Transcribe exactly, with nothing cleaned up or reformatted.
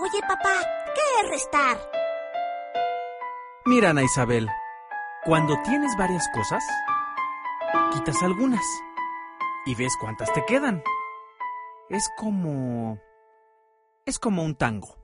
Oye, papá, ¿qué es restar? Mira, Ana Isabel, cuando tienes varias cosas, quitas algunas y ves cuántas te quedan. Es como... es como un tango.